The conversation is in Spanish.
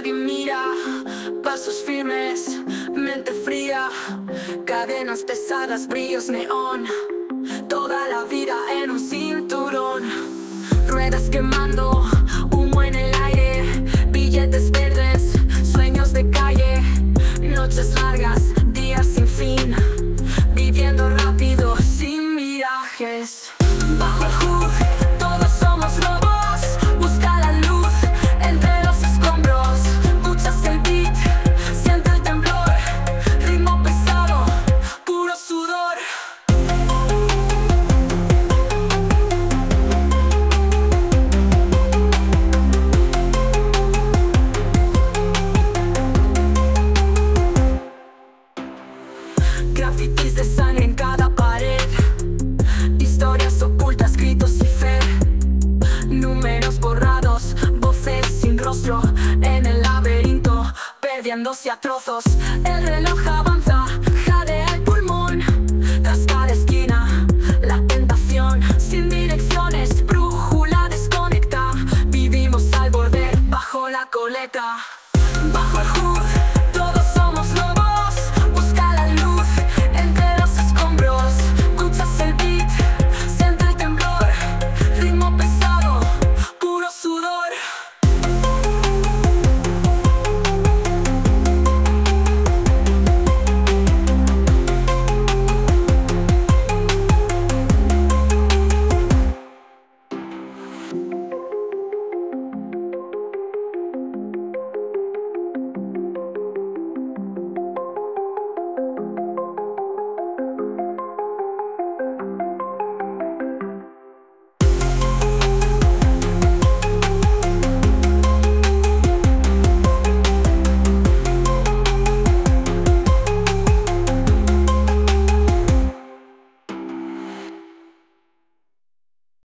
nadie mira. Pasos firmes, mente fría, cadenas pesadas, brillos neón. Toda la vida en un cinturón. Ruedas quemando, humo en el aire, billetes verdes, sueños de calle. Noches largas, días sin fin, viviendo rápido, sin mirajes. Bajo el hood, todos somos lobos. Busca la luz entre los escombros. Escuchas el beat, siente el temblor. Ritmo pesado, puro sudor. Grafitis de sangre en cada pared, historias ocultas, gritos y fe. Números borrados, voces sin rostro, en el laberinto, perdiéndose a trozos. El reloj avanza, jadea el pulmón. Tras cada esquina, la tentación, sin direcciones, brújula desconecta. Vivimos al borde, bajo la coleta. Bajo el hood,